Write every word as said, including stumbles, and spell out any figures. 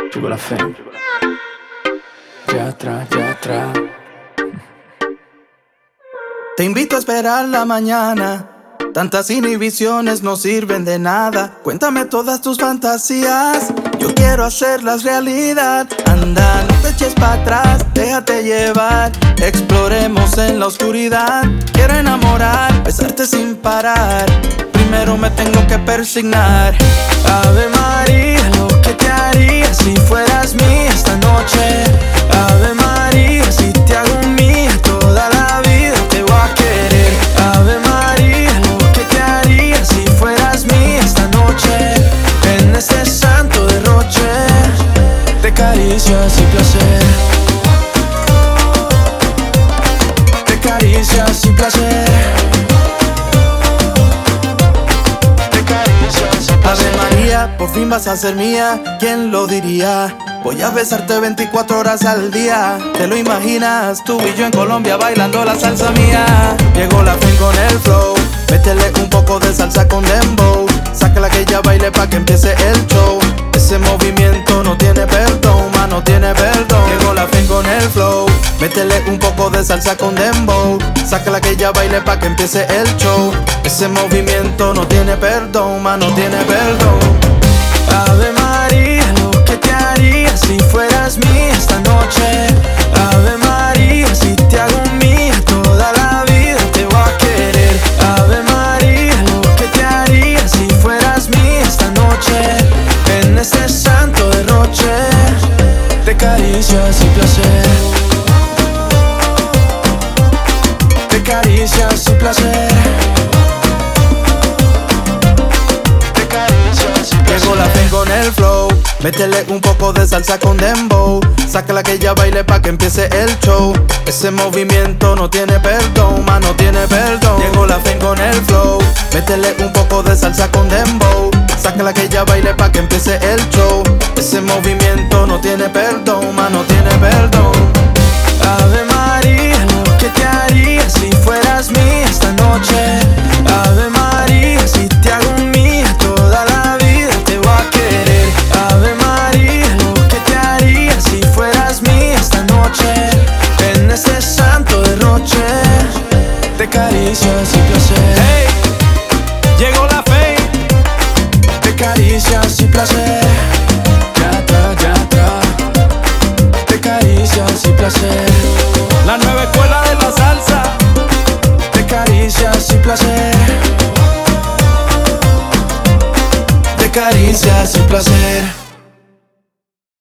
Llegó la fe. Ya atrás, ya atrás. Te invito a esperar la mañana. Tantas inhibiciones no sirven de nada. Cuéntame todas tus fantasías. Yo quiero hacerlas realidad. Anda, no te eches para atrás, déjate llevar. Exploremos en la oscuridad. Quiero enamorar, besarte sin parar. Primero me tengo que persignar. Ave María, lo que te haría si fueras mía esta noche. Ave María, si te hago mía toda la vida te voy a querer. Ave María, lo que te haría si fueras mía esta noche. En este santo derroche de caricias y placer. De caricias y placer. Ave María, por fin vas a ser mía, ¿quién lo diría? Voy a besarte veinticuatro horas al día. ¿Te lo imaginas? Tú y yo en Colombia bailando la salsa mía. Llegó la fin con el flow. Métele un poco de salsa con dembow. Sácala que ella baile pa' que empiece el show. Ese movimiento no tiene perdón, ma, no tiene perdón. Llegó la fin con el flow. Métele un poco de salsa con dembow. Sácala que ella baile pa' que empiece el show. Ese movimiento no tiene perdón, ma, no tiene perdón. Ave María, lo que te haría si fueras mía esta noche. Ave María, si te hago mía toda la vida te voy a querer. Ave María, lo que te haría si fueras mía esta noche. En este santo derroche de caricias y placer. De caricias y placer. Llegó la fin con el flow. Métele un poco de salsa con dembow. Sácala que ella baile pa' que empiece el show. Ese movimiento no tiene perdón, ma, no tiene perdón. Llegó la fin con el flow. Métele un poco de salsa con dembow. Sácala que ella baile pa' que empiece el show. Ese movimiento no tiene perdón, ma, no tiene perdón. Ave María, lo que te haría si fueras mía esta noche. Ave María, si te hago mía toda la vida te voy a querer. Ave María, lo que te haría si fueras mía esta noche. En este santo derroche de caricias y placer. Hey, llegó la fe. De caricias y placer. Ya atrás, ya atrás. De caricias y placer. La nueva escuela de la salsa. De caricias y placer. De caricias y placer.